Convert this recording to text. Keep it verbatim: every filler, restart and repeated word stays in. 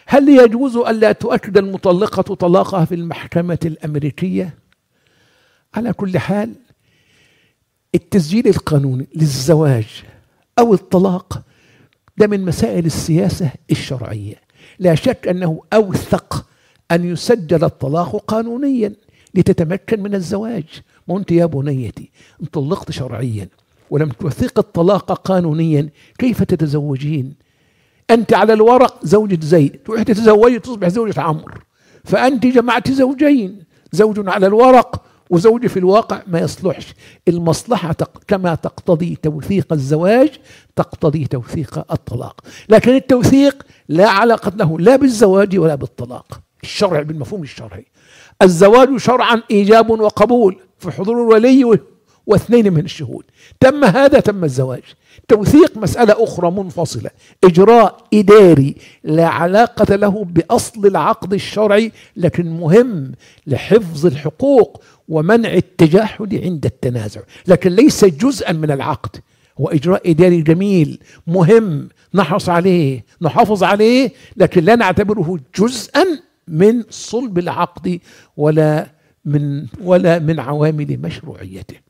هل يجوز ألا تؤكد المطلقة طلاقها في المحكمة الأمريكية؟ على كل حال التسجيل القانوني للزواج أو الطلاق ده من مسائل السياسة الشرعية. لا شك أنه أوثق أن يسجل الطلاق قانونيا لتتمكن من الزواج. ما أنت يا بنيتي إن طلقت شرعيا ولم توثق الطلاق قانونيا كيف تتزوجين؟ أنت على الورق زوجة زيد، تروح تتزوجي تصبح زوجة عمرو، فأنت جمعت زوجين، زوج على الورق وزوج في الواقع. ما يصلحش. المصلحة كما تقتضي توثيق الزواج تقتضي توثيق الطلاق، لكن التوثيق لا علاقة له لا بالزواج ولا بالطلاق. الشرع بالمفهوم الشرعي، الزواج شرعا إيجاب وقبول في حضور الولي واثنين من الشهود، تم هذا تم الزواج. توثيق مسألة أخرى منفصلة، إجراء إداري لا علاقة له بأصل العقد الشرعي، لكن مهم لحفظ الحقوق ومنع التجاحل عند التنازع، لكن ليس جزءا من العقد. هو إجراء إداري جميل مهم نحرص عليه نحافظ عليه، لكن لا نعتبره جزءا من صلب العقد ولا من ولا من عوامل مشروعيته.